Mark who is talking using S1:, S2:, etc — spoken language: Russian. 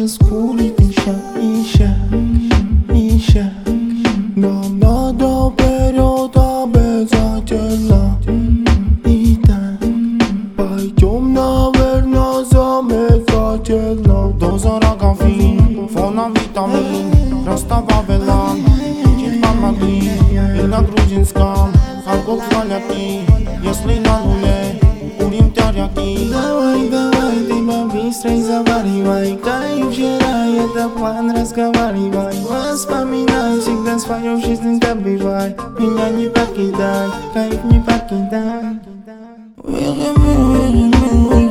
S1: skóry Isha до периода обязательно. Пойдем, наверное, замечательно.
S2: Доза рогофин, фона витамин, Растава-Велан, Чит-Пармадин. И на грузинском алкоголь хваляки. Если на нуле, курим тяряки.
S1: Давай, ты побыстрей заваривай. Как и вчера, это план, разговаривай. Воспоминай, всегда свою жизнь добивай. Меня не покидай, кайф не покидай.